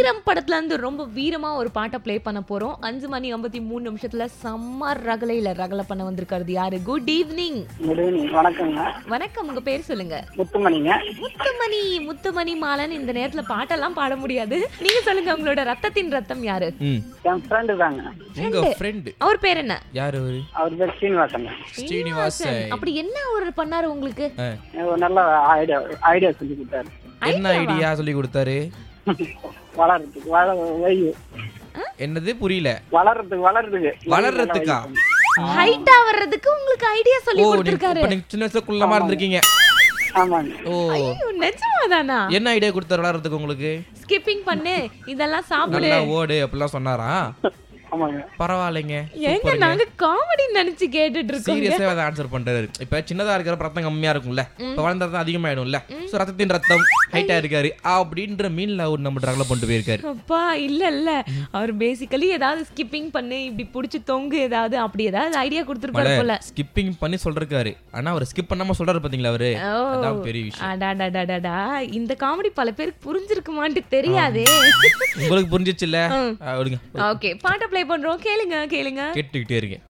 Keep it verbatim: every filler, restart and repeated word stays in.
வீரம் படத்துல இருந்து ரொம்ப வீரமா ஒரு பாட்டை ப்ளே பண்ண போறோம். அஞ்சு மணி ஐம்பத்தி மூணு நிமிஷத்துல செம்ம ரகலையில ரகலை பண்ண வந்திருக்கிறது யாரு? Good evening. Good evening. வணக்கங்க. வணக்கம். உங்க பேர் சொல்லுங்க. முத்துமணிங்க. முத்துமணி. முத்துமணி மாலன் இந்த நேரத்துல பாட்டெல்லாம் பாட முடியாது. நீங்க சொல்லுங்க, உங்களோட ரத்தத்தின் ரத்தம் யாரு? என் ஃப்ரெண்டு தாங்க. உங்க ஃப்ரெண்ட். அவர் பேர் என்ன? யாரு அவரு? அவர் பேர் ஸ்ரீனிவாசன். ஸ்ரீனிவாசன். அப்படி என்ன அவர் பண்ணாரு உங்களுக்கு? ஒரு நல்ல ஐடியா ஐடியா சொல்லி கொடுத்தாரு. என்ன ஐடியா சொல்லி கொடுத்தாரு? வளர்றதுக்கு வள வையு. என்னது புரியல? வளர்றதுக்கு வளர்றதுக்கு வளர்றதுக்கா? ஹைட்டா வர்றதுக்கு உங்களுக்கு ஐடியா சொல்லி கொடுத்திருக்காரு. நீங்க சின்ன வயசுல குள்ளமா இருந்திருக்கீங்க. ஆமாங்க. ஓ நிஜமாதானா? என்ன ஐடியா கொடுத்தாரு வளர்றதுக்கு உங்களுக்கு? ஸ்கிப்பிங் பண்ணு, இதெல்லாம் சாப்பிடு, நல்லா ஓடு அப்படிலாம் சொன்னாரா? ஆமாங்க. பரவாயில்லைங்க. ஏங்க நாங்க காமெடி நினைச்சு கேட்டுட்டு இருக்கோம். சீரியஸா அதை ஆன்சர் பண்றாரு. இப்ப சின்னதா இருக்கிற ரத்தம் கம்மியா இருக்கும்ல, இப்ப வளர்ந்த ரத்தம் அதிகமாயிடும்ல. சோ ரத்தத்தின் ரத்தம் ஹைட்டா இருக்காரு அப்படின்ற மீன்ல அவர் நம்ம ட்ராக்ல கொண்டு போயிருக்காரு. அப்பா இல்ல இல்ல, அவர் பேசிக்கலி ஏதாவது ஸ்கிப்பிங் பண்ணு, இப்படி புடிச்சு தொங்கு, ஏதாவது அப்படி ஏதாவது ஐடியா கொடுத்திருப்பாரு போல. ஸ்கிப்பிங் பண்ணி சொல்றாரு. ஆனா அவர் ஸ்கிப் பண்ணாம சொல்றாரு பாத்தீங்களா அவரு? அதான் பெரிய விஷயம். அடடடடடா, இந்த காமெடி பல பேருக்கு புரிஞ்சிருக்குமான்னு தெரியாதே. உங்களுக்கு புரிஞ்சிச்சுல? ஓகே, பாட்ட ப்ளே பண்றோம். கேளுங்க கேளுங்க கேட்டுக்கிட்டே இருக்கேன்.